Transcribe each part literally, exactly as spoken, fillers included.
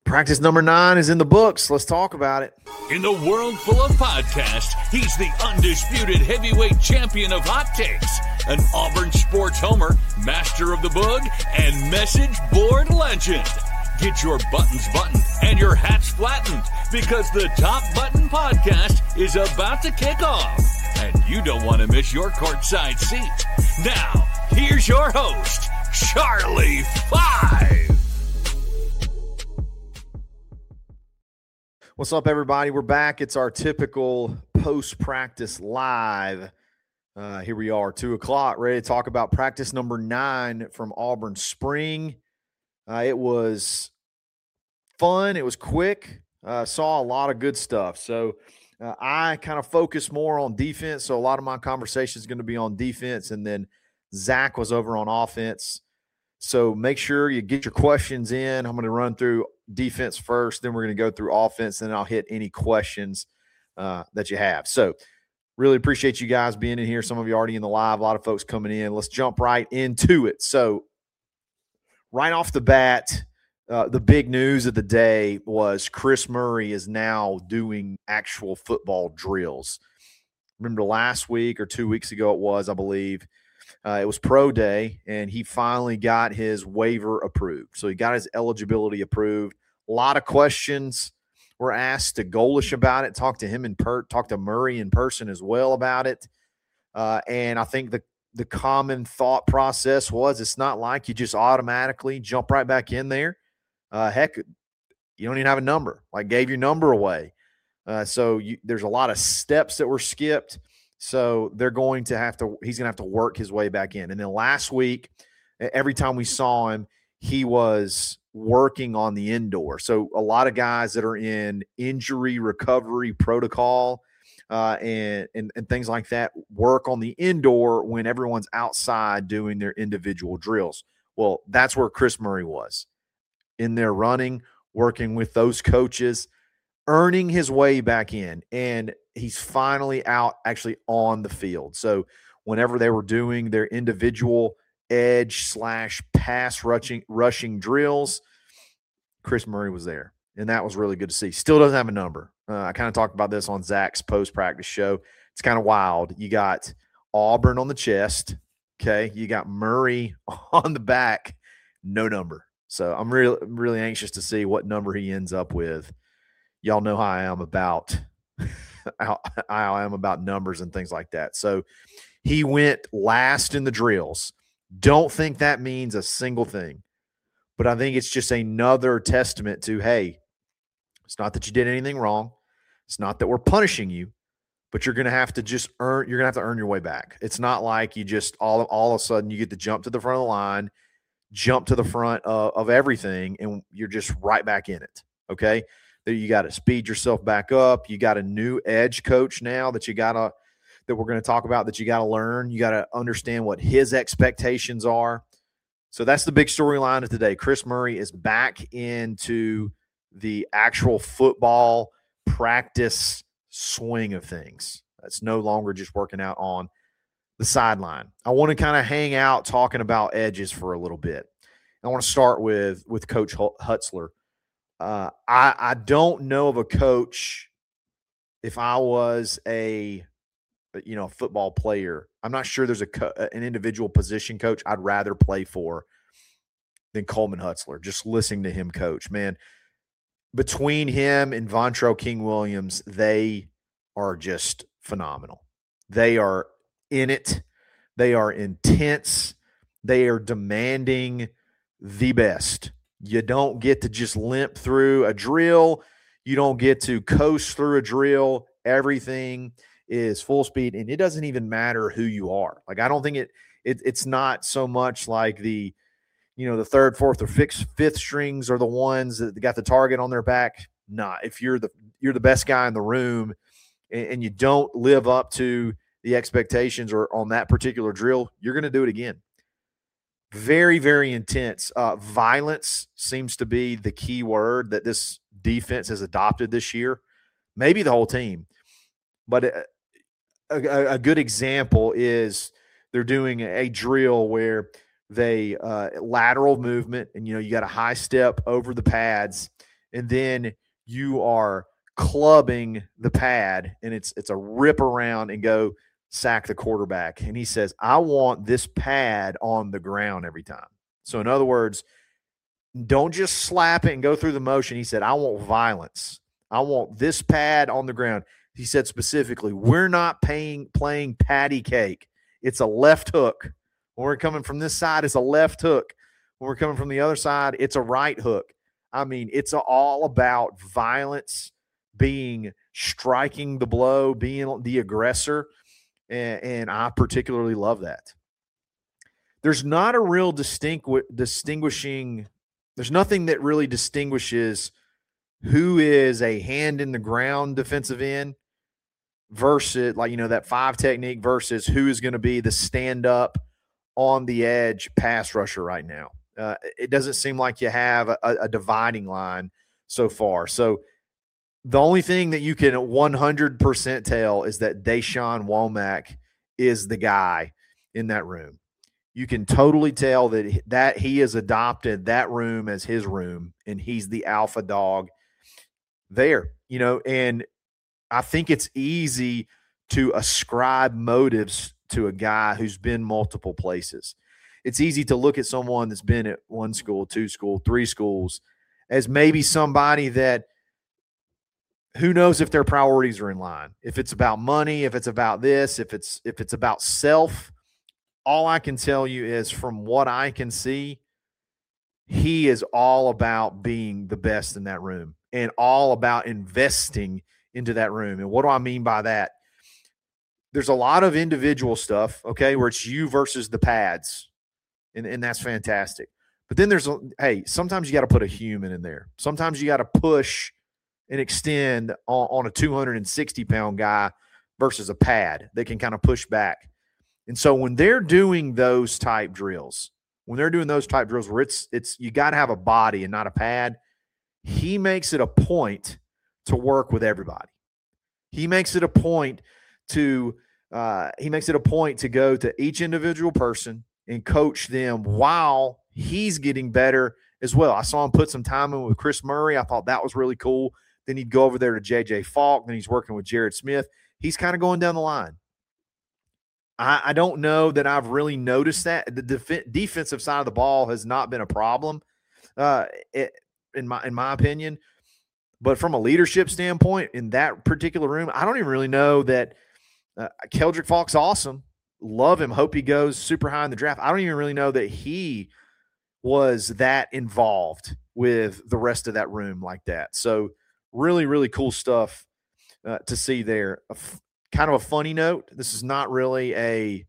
Practice number nine is in the books. Let's talk about it. In the world full of podcasts, he's the undisputed heavyweight champion of hot takes, an Auburn sports homer, master of the boog, and message board legend. Get your buttons buttoned and your hats flattened because the Top Button Podcast is about to kick off, and you don't want to miss your courtside seat. Now, here's your host, Charlie Five. What's up, everybody? We're back. It's our typical post-practice live. Uh, here we are, two o'clock, ready to talk about practice number nine from Auburn Spring. Uh, it was fun. It was quick. Uh, saw a lot of good stuff. So uh, I kind of focused more on defense. So a lot of my conversation is going to be on defense. And then Zach was over on offense. So make sure you get your questions in. I'm going to run through defense first, then we're going to go through offense, and then I'll hit any questions uh, that you have. So really appreciate you guys being in here. Some of you already in the live, a lot of folks coming in. Let's jump right into it. So right off the bat, uh, the big news of the day was Chris Murray is now doing actual football drills. Remember last week or two weeks ago it was, I believe, Uh, it was pro day, and he finally got his waiver approved. So he got his eligibility approved. A lot of questions were asked to Golish about it. Talked to him in per, talked to Murray in person as well about it. Uh, and I think the the common thought process was it's not like you just automatically jump right back in there. Uh, heck, you don't even have a number. Like gave your number away. Uh, so you, there's a lot of steps that were skipped. So they're going to have to – he's going to have to work his way back in. And then last week, every time we saw him, he was working on the indoor. So a lot of guys that are in injury recovery protocol uh, and, and, and things like that work on the indoor when everyone's outside doing their individual drills. Well, that's where Chris Murray was, in there running, working with those coaches, earning his way back in. And he's finally out actually on the field. So whenever they were doing their individual edge slash pass rushing, rushing drills, Chris Murray was there. And that was really good to see. Still doesn't have a number. Uh, I kind of talked about this on Zach's post-practice show. It's kind of wild. You got Auburn on the chest. Okay. You got Murray on the back, no number. So I'm really, really anxious to see what number he ends up with. Y'all know how I am about how I am about numbers and things like that. So he went last in the drills. Don't think that means a single thing, but I think it's just another testament to, hey, it's not that you did anything wrong. It's not that we're punishing you, but you're going to have to just earn, you're going to have to earn your way back. It's not like you just all, all of a sudden you get to jump to the front of the line, jump to the front of, of everything, and you're just right back in it. Okay. You got to speed yourself back up. You got a new edge coach now that you got to that we're going to talk about that you got to learn. You got to understand what his expectations are. So that's the big storyline of today. Chris Murray is back into the actual football practice swing of things. That's no longer just working out on the sideline. I want to kind of hang out talking about edges for a little bit. I want to start with with Coach Hutzler. Uh, I, I don't know of a coach, if I was a, you know, football player, I'm not sure there's a co- an individual position coach I'd rather play for than Coleman Hutzler, just listening to him coach. Man, between him and Vontrell King-Williams, they are just phenomenal. They are in it. They are intense. They are demanding the best. You don't get to just limp through a drill. You don't get to coast through a drill. Everything is full speed, and it doesn't even matter who you are. Like, I don't think it, it it's not so much like the, you know, the third, fourth, or fifth, fifth strings are the ones that got the target on their back. Nah, if you're the you're the best guy in the room and, and you don't live up to the expectations or on that particular drill, you're going to do it again. Very, very intense. Uh, violence seems to be the key word that this defense has adopted this year. Maybe the whole team. But a, a, a good example is they're doing a drill where they uh, lateral movement, and, you know, you got a high step over the pads, and then you are clubbing the pad, and it's it's a rip around and go sack the quarterback. And he says, I want this pad on the ground every time. So in other words, don't just slap it and go through the motion. He said, I want violence. I want this pad on the ground. He said specifically, we're not paying, playing patty cake. It's a left hook. When we're coming from this side, it's a left hook. When we're coming from the other side, it's a right hook. I mean, it's all about violence, being striking the blow, being the aggressor. And, and I particularly love that. There's not a real distingu- distinguishing, there's nothing that really distinguishes who is a hand in the ground defensive end versus, like, you know, that five technique versus who is going to be the stand up on the edge pass rusher right now. Uh, it doesn't seem like you have a, a dividing line so far. So the only thing that you can one hundred percent tell is that Deshaun Womack is the guy in that room. You can totally tell that, that he has adopted that room as his room, and he's the alpha dog there, you know, and I think it's easy to ascribe motives to a guy who's been multiple places. It's easy to look at someone that's been at one school, two school, three schools as maybe somebody that who knows if their priorities are in line. If it's about money, if it's about this, if it's if it's about self, all I can tell you is from what I can see, he is all about being the best in that room and all about investing into that room. And what do I mean by that? There's a lot of individual stuff, okay, where it's you versus the pads, and, and that's fantastic. But then there's, a, hey, sometimes you got to put a human in there. Sometimes you got to push and extend on, on a two hundred sixty pound guy versus a pad that can kind of push back. And so when they're doing those type drills, when they're doing those type drills where it's, it's you got to have a body and not a pad, he makes it a point to work with everybody. He makes it a point to uh, he makes it a point to go to each individual person and coach them while he's getting better as well. I saw him put some time in with Chris Murray. I thought that was really cool. Then he'd go over there to J J Falk. Then he's working with Jared Smith. He's kind of going down the line. I, I don't know that I've really noticed that. The def- defensive side of the ball has not been a problem, uh, it, in my in my opinion. But from a leadership standpoint, in that particular room, I don't even really know that uh, Keldrick Falk's awesome. Love him. Hope he goes super high in the draft. I don't even really know that he was that involved with the rest of that room like that. So really, really cool stuff uh, to see there. A f- kind of a funny note. This is not really a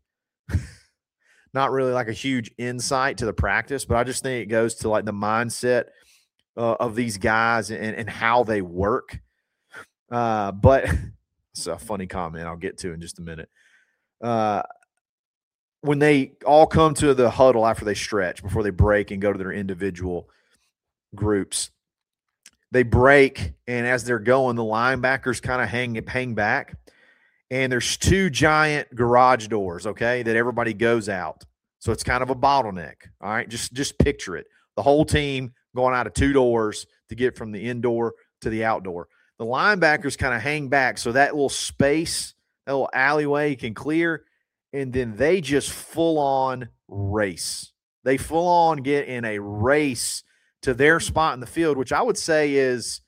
not really like a huge insight to the practice, but I just think it goes to like the mindset Uh, of these guys and, and how they work. Uh, but it's a funny comment I'll get to in just a minute. Uh, when they all come to the huddle after they stretch, before they break and go to their individual groups, they break, and as they're going, the linebackers kind of hang, hang back, and there's two giant garage doors, okay, that everybody goes out. So it's kind of a bottleneck, all right? Just, just picture it. The whole team going out of two doors to get from the indoor to the outdoor. The linebackers kind of hang back so that little space, that little alleyway can clear, and then they just full-on race. They full-on get in a race to their spot in the field, which I would say is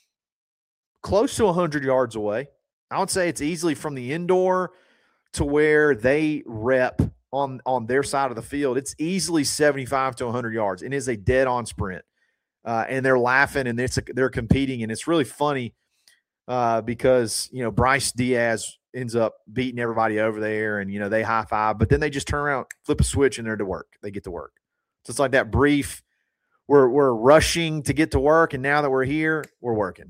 close to one hundred yards away. I would say it's easily from the indoor to where they rep on, on their side of the field. It's easily seventy-five to one hundred yards, and it's a dead-on sprint. Uh, and they're laughing, and it's a, they're competing, and it's really funny uh, because, you know, Bryce Diaz ends up beating everybody over there, and, you know, they high-five, but then they just turn around, flip a switch, and they're to work. They get to work. So it's like that brief, we're, we're rushing to get to work, and now that we're here, we're working.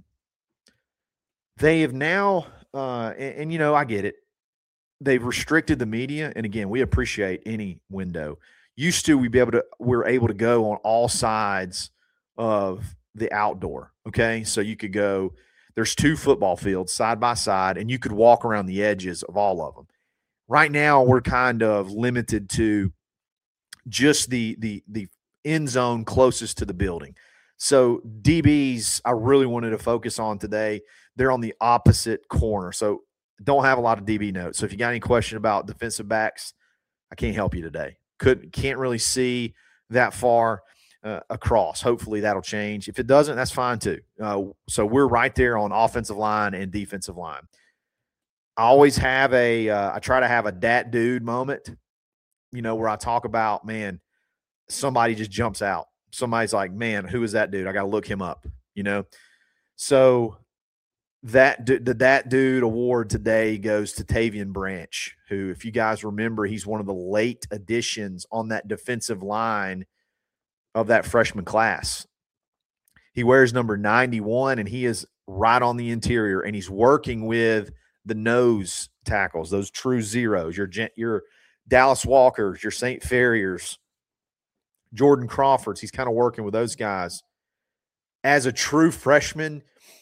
They have now, uh, and, and, you know, I get it. They've restricted the media, and again, we appreciate any window. Used to, we'd be able to, we're able to go on all sides of the outdoor, okay? So you could go, there's two football fields side by side, and you could walk around the edges of all of them. Right now, we're kind of limited to just the the the end zone closest to the building. So D Bs, I really wanted to focus on today. They're on the opposite corner. So don't have a lot of D B notes. So if you got any question about defensive backs, I can't help you today. Could, can't really see that far uh, across. Hopefully that'll change. If it doesn't, that's fine too. Uh, so we're right there on offensive line and defensive line. I always have a, uh, I try to have a dat dude moment, you know, where I talk about, man, somebody just jumps out. Somebody's like, man, who is that dude? I got to look him up, you know? So that the that dude award today goes to Tavian Branch, who, if you guys remember, he's one of the late additions on that defensive line of that freshman class. He wears number ninety-one, and he is right on the interior, and he's working with the nose tackles, those true zeros, your, your Dallas Walkers, your Saint Farriers, Jordan Crawfords. He's kind of working with those guys. As a true freshman,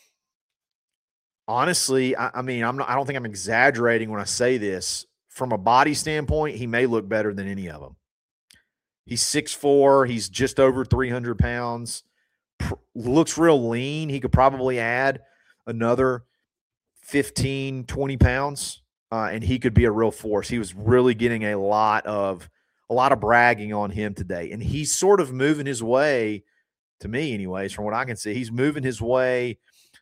honestly, I, I mean, I'm not, I don't think I'm exaggerating when I say this. From a body standpoint, he may look better than any of them. He's six foot four. He's just over three hundred pounds. Pr- looks real lean. He could probably add another fifteen, twenty pounds, uh, and he could be a real force. He was really getting a lot of a lot of bragging on him today, and he's sort of moving his way, to me anyways, from what I can see, he's moving his way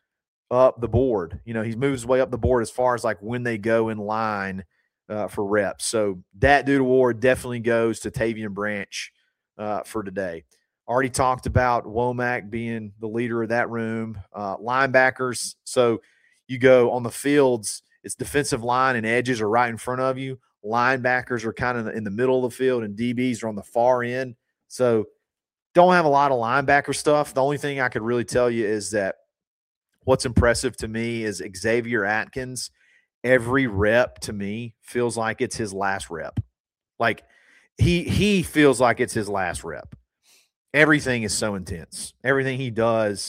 up the board. You know, he's moved his way up the board as far as like when they go in line uh, for reps. So that dude award definitely goes to Tavian Branch uh, for today. Already talked about Womack being the leader of that room. Uh, linebackers. So you go on the fields, it's defensive line and edges are right in front of you. Linebackers are kind of in the middle of the field, and D Bs are on the far end. So don't have a lot of linebacker stuff. The only thing I could really tell you is that what's impressive to me is Xavier Atkins. Every rep to me feels like it's his last rep. Like he he feels like it's his last rep. Everything is so intense. Everything he does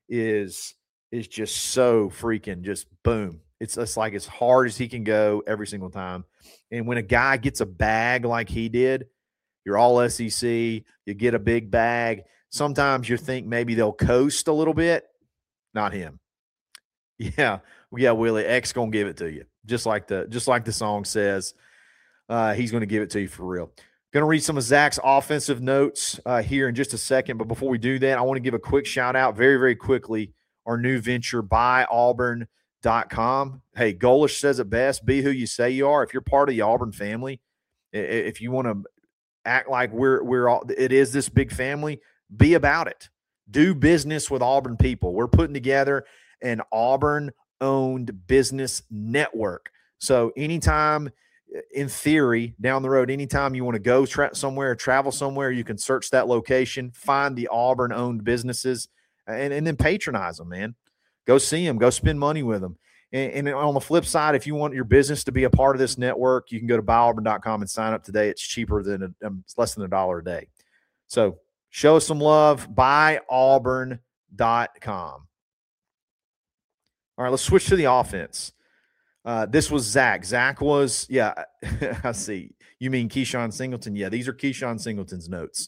is is just so freaking just boom. It's just like as hard as he can go every single time. And when a guy gets a bag like he did, you're all S E C, you get a big bag. Sometimes you think maybe they'll coast a little bit. Not him. Yeah, yeah, Willie, X gonna give it to you, just like the just like the song says. Uh, he's gonna give it to you for real. Gonna read some of Zach's offensive notes uh, here in just a second, but before we do that, I want to give a quick shout out, very very quickly, our new venture, buy auburn dot com. Hey, Golish says it best: be who you say you are. If you're part of the Auburn family, if you want to act like we're we're all, it is this big family, be about it. Do business with Auburn people. We're putting together an Auburn-owned business network. So anytime, in theory, down the road, anytime you want to go tra- somewhere, travel somewhere, you can search that location, find the Auburn-owned businesses, and, and then patronize them, man. Go see them. Go spend money with them. And, and on the flip side, if you want your business to be a part of this network, you can go to buy auburn dot com and sign up today. It's cheaper than a, um, it's less than a dollar a day. So show us some love. buy auburn dot com. All right, let's switch to the offense. Uh, this was Zach. Zach was, yeah, I see. You mean Keyshawn Singleton? Yeah, these are Keyshawn Singleton's notes.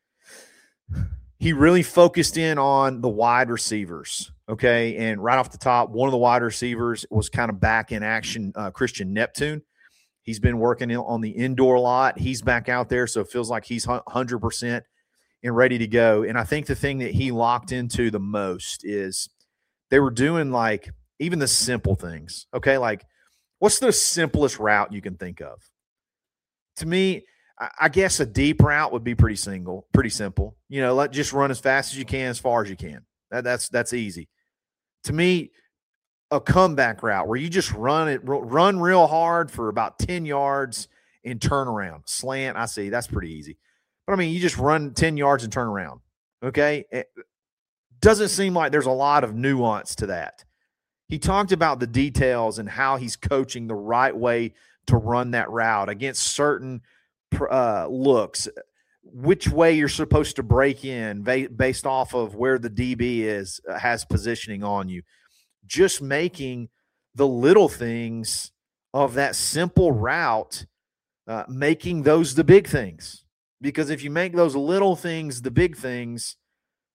He really focused in on the wide receivers, okay? And right off the top, one of the wide receivers was kind of back in action, uh, Christian Neptune. He's been working on the indoor lot. He's back out there, so it feels like he's one hundred percent and ready to go. And I think the thing that he locked into the most is they were doing like even the simple things, okay? Like what's the simplest route you can think of? To me, I guess a deep route would be pretty single, pretty simple. You know, let just run as fast as you can, as far as you can. That, that's that's easy. To me, a comeback route where you just run it, run real hard for about ten yards and turn around, slant. I see that's pretty easy. But I mean, you just run ten yards and turn around. Okay, it doesn't seem like there's a lot of nuance to that. He talked about the details and how he's coaching the right way to run that route against certain Uh, looks, which way you're supposed to break in ba- based off of where the D B is, uh, has positioning on you. Just making the little things of that simple route, uh, making those the big things. Because if you make those little things the big things,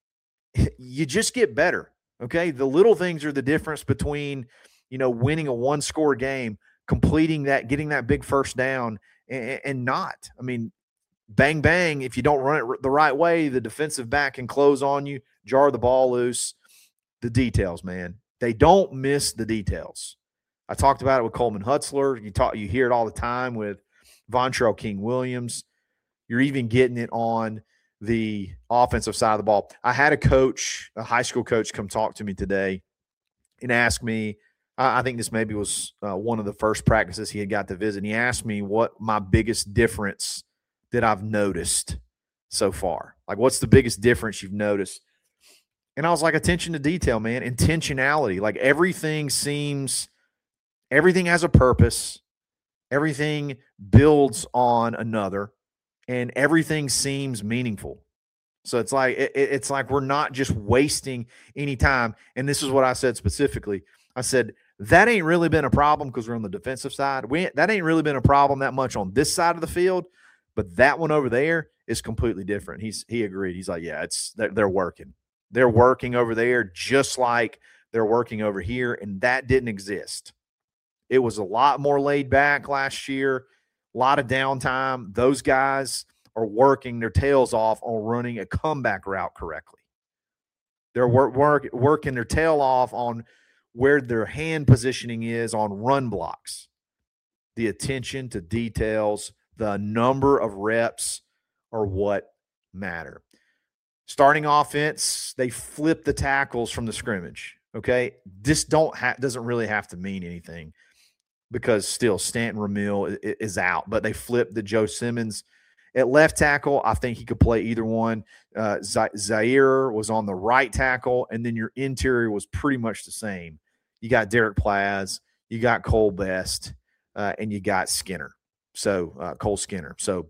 you just get better. Okay. The little things are the difference between, you know, winning a one score game, completing that, getting that big first down and, and not. I mean, bang, bang. If you don't run it the right way, the defensive back can close on you, jar the ball loose. The details, man. They don't miss the details. I talked about it with Coleman Hutzler. You talk, you hear it all the time with Vontrell King Williams. You're even getting it on the offensive side of the ball. I had a coach, a high school coach, come talk to me today and ask me, I think this maybe was uh, one of the first practices he had got to visit. And he asked me what my biggest difference that I've noticed so far. Like, what's the biggest difference you've noticed? And I was like, attention to detail, man, intentionality. Like everything seems, everything has a purpose. Everything builds on another, and everything seems meaningful. So it's like, it, it's like we're not just wasting any time. And this is what I said specifically. I said, that ain't really been a problem because we're on the defensive side. We that ain't really been a problem that much on this side of the field, but that one over there is completely different. He's he agreed. He's like, yeah, it's they're, they're working. They're working over there just like they're working over here, and that didn't exist. It was a lot more laid back last year, a lot of downtime. Those guys are working their tails off on running a comeback route correctly. They're work, work, working their tail off on where their hand positioning is on run blocks. The attention to details, the number of reps are what matter. Starting offense, they flip the tackles from the scrimmage. Okay, this don't ha- doesn't really have to mean anything because still Stanton Ramil is, is out, but they flipped the Joe Simmons at left tackle. I think he could play either one. Uh, Zaire was on the right tackle, and then your interior was pretty much the same. You got Derek Plaz, you got Cole Best, uh, and you got Skinner. So uh, Cole Skinner. So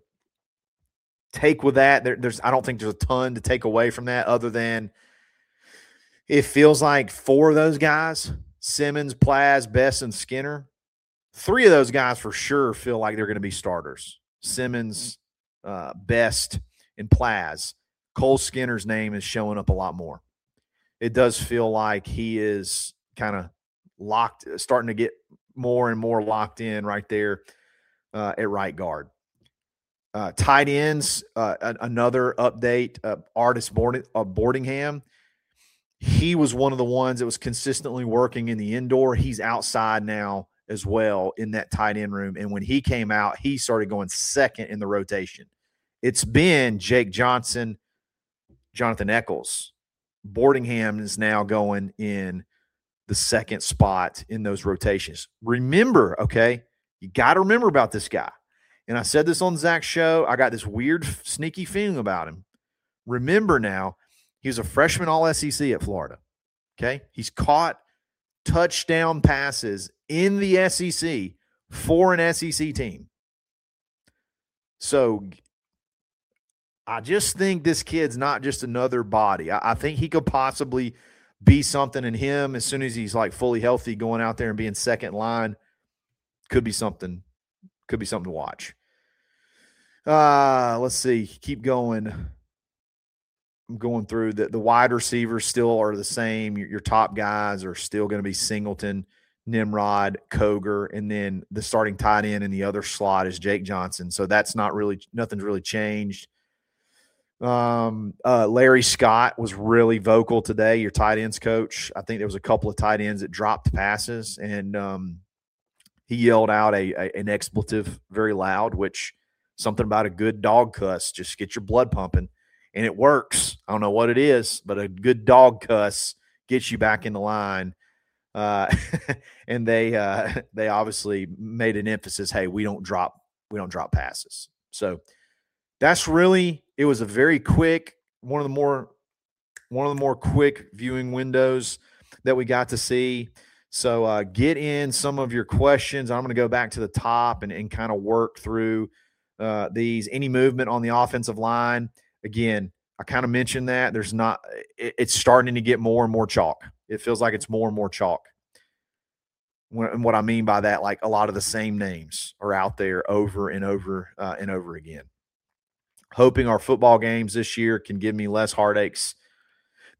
take with that. There, there's I don't think there's a ton to take away from that other than it feels like four of those guys, Simmons, Plaz, Best, and Skinner, three of those guys for sure feel like they're going to be starters. Simmons, uh, Best, and Plaz. Cole Skinner's name is showing up a lot more. It does feel like he is kind of locked, starting to get more and more locked in right there uh, at right guard. Uh, tight ends, uh, another update, uh, Artist Boarding, uh, Boardingham. He was one of the ones that was consistently working in the indoor. He's outside now as well in that tight end room. And when he came out, he started going second in the rotation. It's been Jake Johnson, Jonathan Eccles. Boardingham is now going in the second spot in those rotations. Remember, okay, you got to remember about this guy. And I said this on Zach's show. I got this weird, sneaky feeling about him. Remember now, he was a freshman all S E C at Florida. Okay? He's caught touchdown passes in the S E C for an S E C team. So I just think this kid's not just another body. I, I think he could possibly be something in him as soon as he's like fully healthy, going out there and being second line. Could be something. Could be something to watch. Uh, let's see. Keep going. I'm going through the, the wide receivers still are the same. Your, your top guys are still going to be Singleton, Nimrod, Koger, and then the starting tight end in the other slot is Jake Johnson. So that's not really – nothing's really changed. Um, uh, Larry Scott was really vocal today, your tight ends coach. I think there was a couple of tight ends that dropped passes, and um, he yelled out a, a an expletive very loud, which something about a good dog cuss, just get your blood pumping. And it works. I don't know what it is, but a good dog cuss gets you back in the line. Uh, and they uh, they obviously made an emphasis, hey, we don't drop we don't drop passes. So that's really it was a very quick one of the more one of the more quick viewing windows that we got to see. So uh, get in some of your questions. I'm going to go back to the top and, and kind of work through uh, these. Any movement on the offensive line. Again, I kind of mentioned that there's not, it, it's starting to get more and more chalk. It feels like it's more and more chalk. And what I mean by that, like a lot of the same names are out there over and over uh, and over again. Hoping our football games this year can give me less heartaches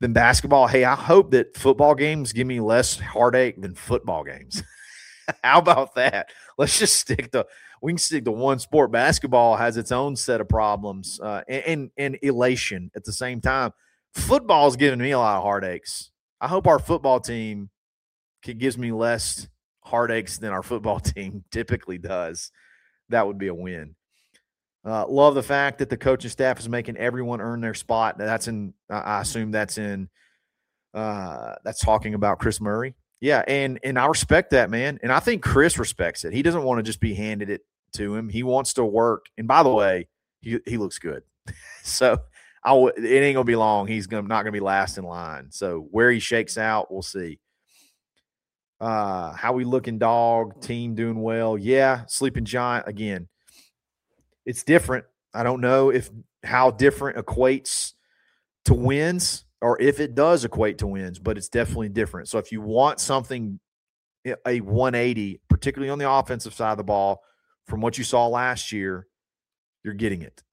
than basketball. Hey, I hope that football games give me less heartache than football games. How about that? Let's just stick to we can stick to one sport. Basketball has its own set of problems uh, and, and and elation at the same time. Football is giving me a lot of heartaches. I hope our football team can, gives me less heartaches than our football team typically does. That would be a win. Uh, love the fact that the coaching staff is making everyone earn their spot. That's in, I assume that's in, uh, that's talking about Chris Murray. Yeah, and and I respect that, man. And I think Chris respects it. He doesn't want to just be handed it to him. He wants to work. And by the way, he he looks good. so I w- it ain't gonna be long. He's gonna not gonna be last in line. So where he shakes out, we'll see. Uh, how we looking, dog? Team doing well? Yeah, Sleeping Giant again. It's different. I don't know if how different equates to wins or if it does equate to wins, but it's definitely different. So if you want something, a one eighty, particularly on the offensive side of the ball, from what you saw last year, you're getting it.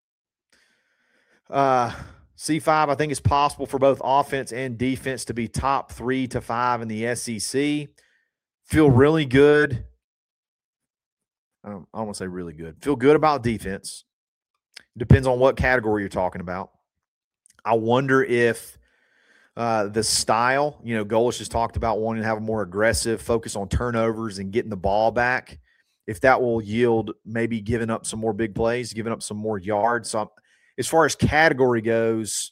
Uh, C five, I think it's possible for both offense and defense to be top three to five in the S E C. Feel really good. I don't, I don't want to say really good. Feel good about defense. Depends on what category you're talking about. I wonder if uh, the style, you know, Golesh has talked about wanting to have a more aggressive focus on turnovers and getting the ball back. If that will yield maybe giving up some more big plays, giving up some more yards. So as far as category goes,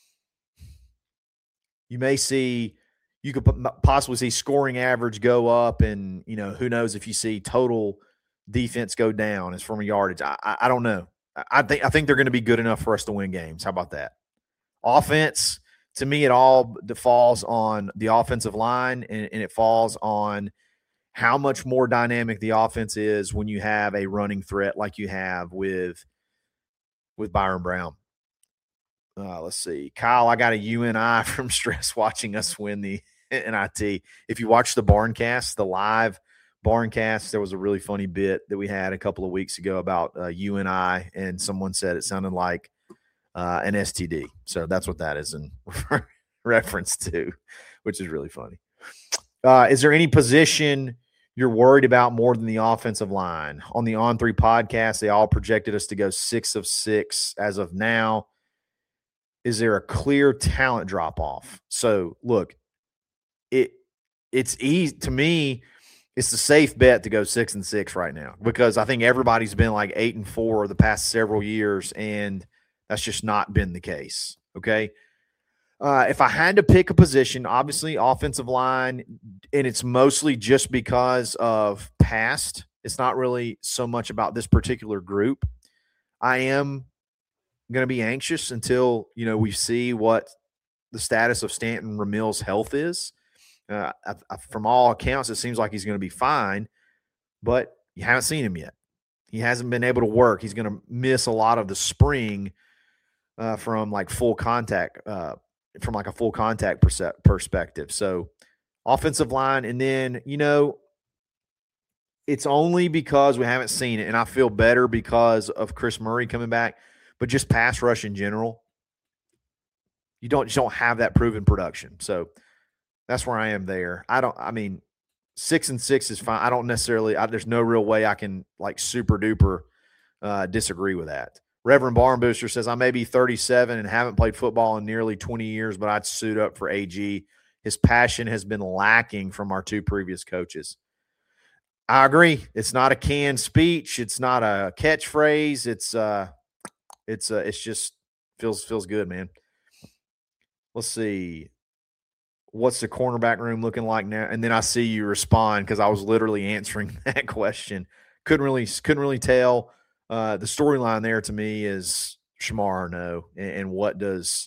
you may see, you could possibly see scoring average go up, and, you know, who knows if you see total defense go down as from a yardage. I, I, I don't know. I think I think they're going to be good enough for us to win games. How about that? Offense, to me, it all falls on the offensive line, and, and it falls on how much more dynamic the offense is when you have a running threat like you have with with Byron Brown. Uh, let's see. Kyle, I got a U N I from stress watching us win the N I T. If you watch the Barncast, the live Barncast, there was a really funny bit that we had a couple of weeks ago about uh, U N I, and someone said it sounded like uh, an S T D. So that's what that is in reference to, which is really funny. Uh, is there any position you're worried about more than the offensive line? On the On Three podcast, they all projected us to go six of six as of now. Is there a clear talent drop-off? So, look, it it's easy to me. It's a safe bet to go six and six right now, because I think everybody's been like eight and four the past several years, and that's just not been the case. Okay. Uh, if I had to pick a position, obviously offensive line, and it's mostly just because of past. It's not really so much about this particular group. I am going to be anxious until, you know, we see what the status of Stanton Ramil's health is. Uh, I, I, from all accounts, it seems like he's going to be fine, but you haven't seen him yet. He hasn't been able to work. He's going to miss a lot of the spring uh, from like full contact, uh, from like a full contact perse- perspective. So offensive line, and then, you know, it's only because we haven't seen it, and I feel better because of Chris Murray coming back, but just pass rush in general, you don't, you don't have that proven production. So that's where I am there. I don't, I mean, six and six is fine. I don't necessarily, I, there's no real way I can like super duper uh, disagree with that. Reverend Barn Booster says, I may be thirty-seven and haven't played football in nearly twenty years, but I'd suit up for A G. His passion has been lacking from our two previous coaches. I agree. It's not a canned speech. It's not a catchphrase. It's, uh, it's, uh, it's just feels, feels good, man. Let's see. What's the cornerback room looking like now? And then I see you respond, because I was literally answering that question. Couldn't really, couldn't really tell. Uh, the storyline there to me is Shamar no, and, and what does,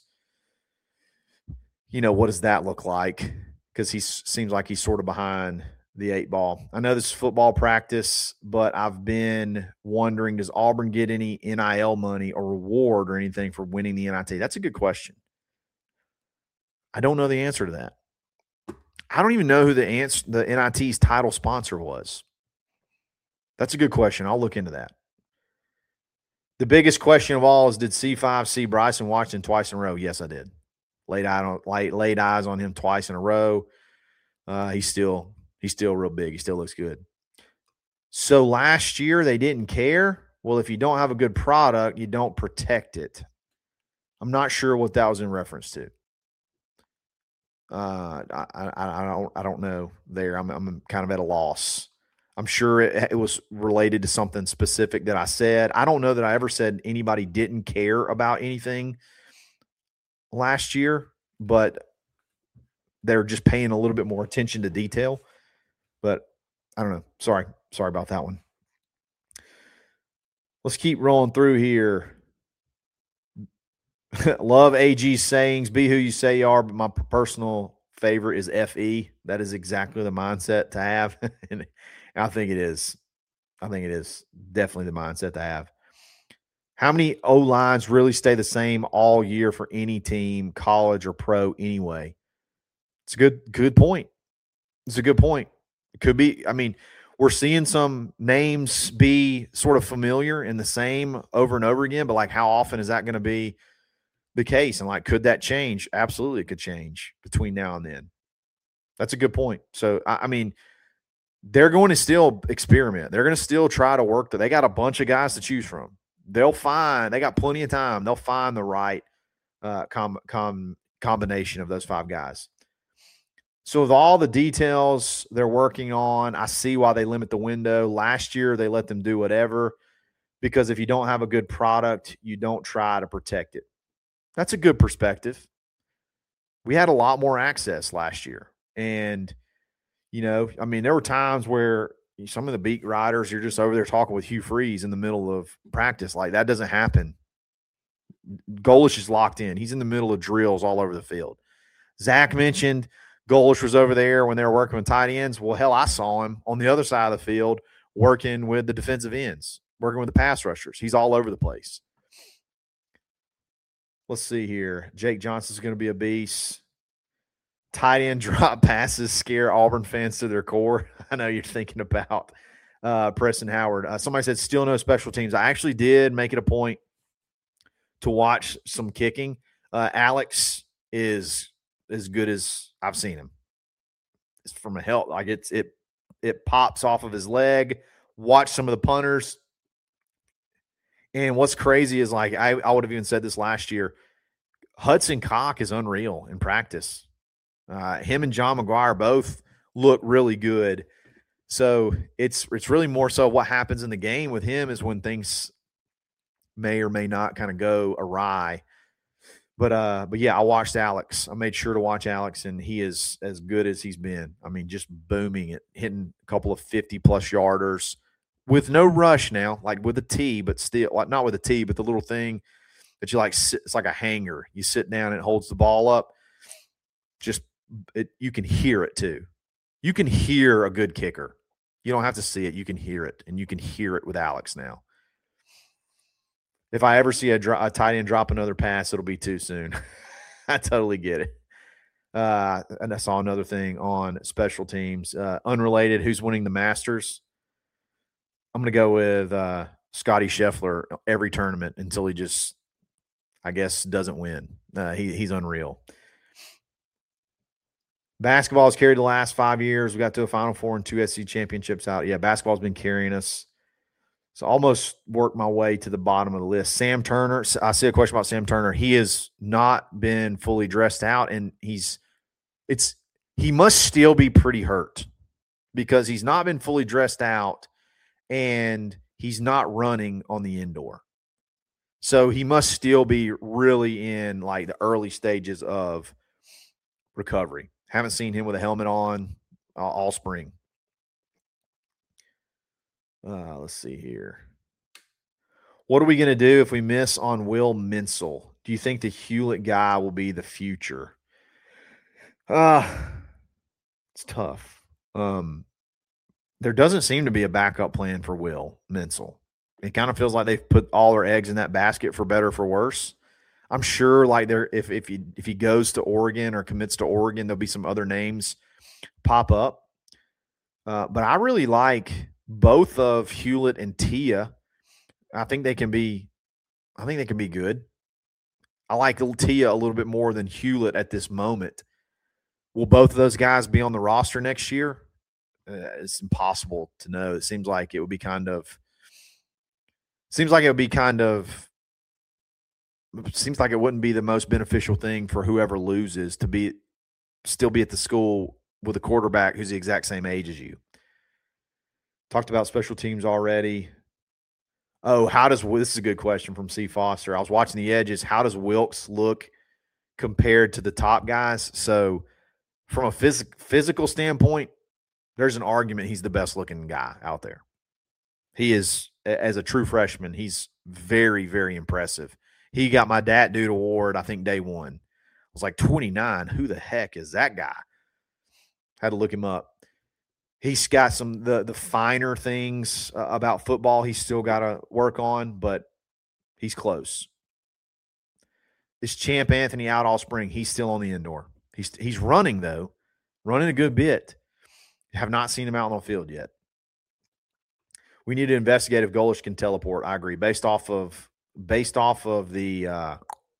you know, what does that look like? Because he seems like he's sort of behind the eight ball. I know this is football practice, but I've been wondering, does Auburn get any N I L money or reward or anything for winning the N I T? That's a good question. I don't know the answer to that. I don't even know who the answer, the N I T's title sponsor was. That's a good question. I'll look into that. The biggest question of all is, did C five see Bryson Washington twice in a row? Yes, I did. Laid eye on laid, laid eyes on him twice in a row. Uh, he's still he's still real big. He still looks good. So last year they didn't care. Well, if you don't have a good product, you don't protect it. I'm not sure what that was in reference to. Uh, I, I, I don't I don't know there. I'm I'm kind of at a loss. I'm sure it, it was related to something specific that I said. I don't know that I ever said anybody didn't care about anything last year, but they're just paying a little bit more attention to detail. But I don't know. Sorry. Sorry about that one. Let's keep rolling through here. Love A G's sayings. Be who you say you are, but my personal favorite is F E. That is exactly the mindset to have. And I think it is. I think it is definitely the mindset to have. How many O-lines really stay the same all year for any team, college or pro anyway? It's a good, good point. It's a good point. It could be, I mean, we're seeing some names be sort of familiar and the same over and over again, but like how often is that going to be the case? And like, could that change? Absolutely, it could change between now and then. That's a good point. So, I, I mean, they're going to still experiment. They're going to still try to work. They got a bunch of guys to choose from. They'll find, they got plenty of time. They'll find the right uh, com, com, combination of those five guys. So with all the details they're working on, I see why they limit the window. Last year, they let them do whatever because if you don't have a good product, you don't try to protect it. That's a good perspective. We had a lot more access last year. And, you know, I mean, there were times where some of the beat writers, you're just over there talking with Hugh Freeze in the middle of practice. Like, that doesn't happen. Golesh is locked in. He's in the middle of drills all over the field. Zach mentioned Golesh was over there when they were working with tight ends. Well, hell, I saw him on the other side of the field working with the defensive ends, working with the pass rushers. He's all over the place. Let's see here. Jake Johnson's going to be a beast. Tight end drop passes scare Auburn fans to their core. I know you're thinking about uh, Preston Howard. Uh, somebody said still no special teams. I actually did make it a point to watch some kicking. Uh, Alex is as good as I've seen him. It's from a health, like it's it it pops off of his leg. Watch some of the punters. And what's crazy is like I, I would have even said this last year. Hudson Cock is unreal in practice. Uh, him and John McGuire both look really good. So it's it's really more so what happens in the game with him is when things may or may not kind of go awry. But uh, but yeah, I watched Alex. I made sure to watch Alex, and he is as good as he's been. I mean, just booming it, hitting a couple of fifty-plus yarders with no rush now, like with a T, but still, like not with a T, but the little thing that you like, sit, it's like a hanger. You sit down and it holds the ball up. Just it, you can hear it too. You can hear a good kicker. You don't have to see it. You can hear it, and you can hear it with Alex now. If I ever see a, a tight end drop another pass, it'll be too soon. I totally get it. Uh, and I saw another thing on special teams. Uh, unrelated, who's winning the Masters? I'm going to go with uh, Scotty Scheffler every tournament until he just, I guess, doesn't win. Uh, he, he's unreal. Basketball has carried the last five years. We got to a Final Four and two S E C championships out. Yeah, basketball's been carrying us. So almost worked my way to the bottom of the list. Sam Turner, I see a question about Sam Turner. He has not been fully dressed out, and he's it's he must still be pretty hurt because he's not been fully dressed out, and he's not running on the indoor. So he must still be really in like the early stages of recovery. Haven't seen him with a helmet on uh, all spring. Uh, let's see here. What are we going to do if we miss on Will Minsell? Do you think the Hewlett guy will be the future? Uh, it's tough. Um, there doesn't seem to be a backup plan for Will Minsell. It kind of feels like they've put all their eggs in that basket for better or for worse. I'm sure like there, if if he if he goes to Oregon or commits to Oregon, there'll be some other names pop up. Uh, but I really like both of Hewlett and Tia. I think they can be, I think they can be good. I like Tia a little bit more than Hewlett at this moment. Will both of those guys be on the roster next year? Uh, it's impossible to know. It seems like it would be kind of seems like it would be kind of seems like it wouldn't be the most beneficial thing for whoever loses to be still be at the school with a quarterback who's the exact same age as you. Talked about special teams already. Oh, how does – this is a good question from C. Foster. I was watching the edges. How does Wilkes look compared to the top guys? So from a phys- physical standpoint, there's an argument he's the best-looking guy out there. He is, as a true freshman, he's very, very impressive. He got my Dat Dude award, I think, day one. I was like, twenty-nine, who the heck is that guy? Had to look him up. He's got some the the finer things uh, about football he's still got to work on, but he's close. This Champ Anthony out all spring. He's still on the indoor. He's he's running, though, running a good bit. Have not seen him out on the field yet. We need to investigate if Golish can teleport. I agree. Based off of based off of the uh,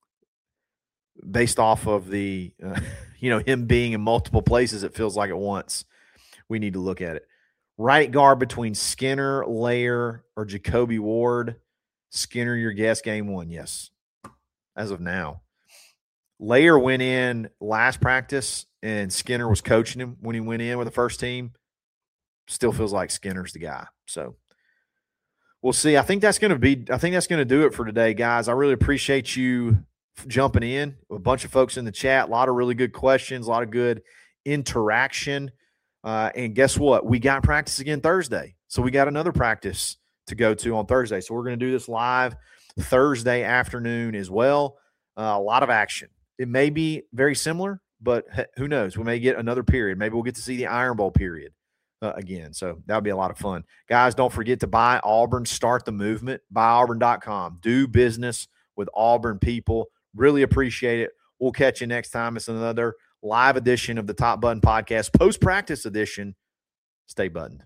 based off of the uh, you know him being in multiple places, it feels like at once. We need to look at it. Right guard between Skinner, Lair, or Jacoby Ward. Skinner, your guess, game one. Yes, as of now. Lair went in last practice, and Skinner was coaching him when he went in with the first team. Still feels like Skinner's the guy. So we'll see. I think that's going to be. I think that's going to do it for today, guys. I really appreciate you jumping in. A bunch of folks in the chat. A lot of really good questions. A lot of good interaction. Uh, and guess what? We got practice again Thursday. So we got another practice to go to on Thursday. So we're going to do this live Thursday afternoon as well. Uh, a lot of action. It may be very similar, but who knows? We may get another period. Maybe we'll get to see the Iron Bowl period uh, again. So that'll be a lot of fun. Guys, don't forget to buy Auburn. Start the movement. buy auburn dot com. Do business with Auburn people. Really appreciate it. We'll catch you next time. It's another live edition of the Top Button Podcast, post-practice edition. Stay buttoned.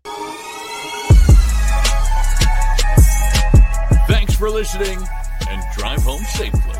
Thanks for listening, and drive home safely.